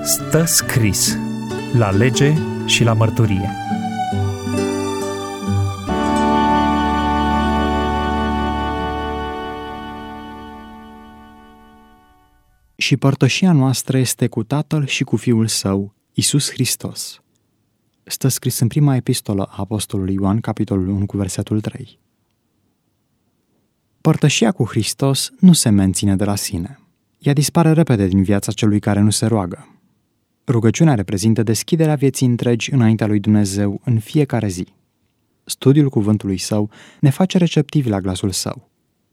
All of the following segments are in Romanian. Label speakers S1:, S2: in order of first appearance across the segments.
S1: Stă scris la lege și la mărturie.
S2: Și părtășia noastră este cu Tatăl și cu Fiul Său, Iisus Hristos. Stă scris în prima epistolă a Apostolului Ioan, capitolul 1, cu versetul 3. Părtășia cu Hristos nu se menține de la sine. Ea dispare repede din viața celui care nu se roagă. Rugăciunea reprezintă deschiderea vieții întregi înaintea lui Dumnezeu în fiecare zi. Studiul cuvântului Său ne face receptivi la glasul Său.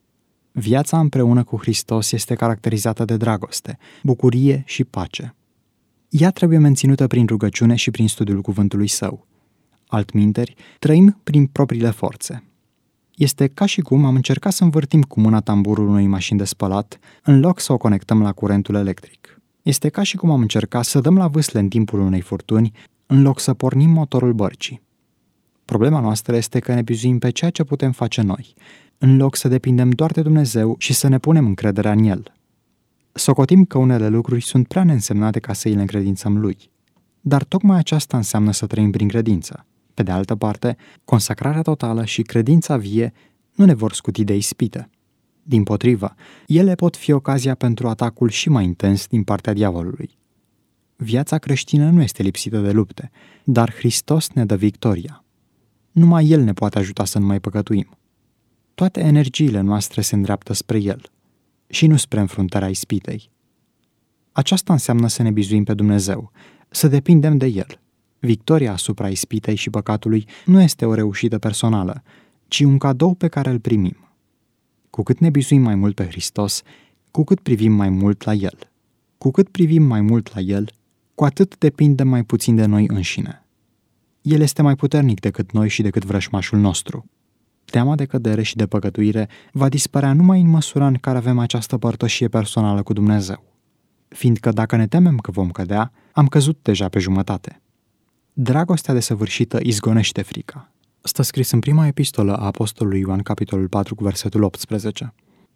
S2: Viața împreună cu Hristos este caracterizată de dragoste, bucurie și pace. Ea trebuie menținută prin rugăciune și prin studiul cuvântului Său. Altminteri, trăim prin propriile forțe. Este ca și cum am încercat să învârtim cu mâna tamburul unei mașini de spălat, în loc să o conectăm la curentul electric. Este ca și cum am încercat să dăm la vâsle în timpul unei furtuni, în loc să pornim motorul bărcii. Problema noastră este că ne bizuim pe ceea ce putem face noi, în loc să depindem doar de Dumnezeu și să ne punem încrederea în El. Socotim că unele lucruri sunt prea neînsemnate ca să îi le încredințăm Lui. Dar tocmai aceasta înseamnă să trăim prin credință. Pe de altă parte, consacrarea totală și credința vie nu ne vor scuti de ispite. Dimpotrivă, ele pot fi ocazia pentru atacul și mai intens din partea diavolului. Viața creștină nu este lipsită de lupte, dar Hristos ne dă victoria. Numai El ne poate ajuta să nu mai păcătuim. Toate energiile noastre se îndreaptă spre El și nu spre înfruntarea ispitei. Aceasta înseamnă să ne bizuim pe Dumnezeu, să depindem de El. Victoria asupra ispitei și păcatului nu este o reușită personală, ci un cadou pe care îl primim. Cu cât ne bizuim mai mult pe Hristos, cu cât privim mai mult la El. Cu cât privim mai mult la El, cu atât depindem mai puțin de noi înșine. El este mai puternic decât noi și decât vrășmașul nostru. Teama de cădere și de păcătuire va dispărea numai în măsura în care avem această părtășie personală cu Dumnezeu. Fiindcă dacă ne temem că vom cădea, am căzut deja pe jumătate. Dragostea desăvârșită izgonește frica. Stă scris în prima epistolă a Apostolului Ioan, capitolul 4, cu versetul 18.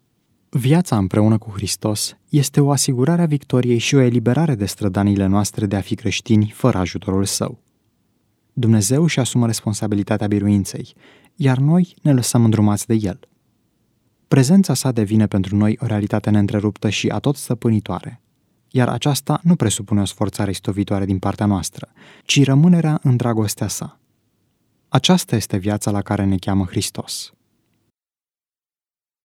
S2: Viața împreună cu Hristos este o asigurare a victoriei și o eliberare de strădaniile noastre de a fi creștini fără ajutorul Său. Dumnezeu își asumă responsabilitatea biruinței, iar noi ne lăsăm îndrumați de El. Prezența Sa devine pentru noi o realitate neîntreruptă și atot stăpânitoare, iar aceasta nu presupune o sforțare istovitoare din partea noastră, ci rămânerea în dragostea Sa. Aceasta este viața la care ne cheamă Hristos.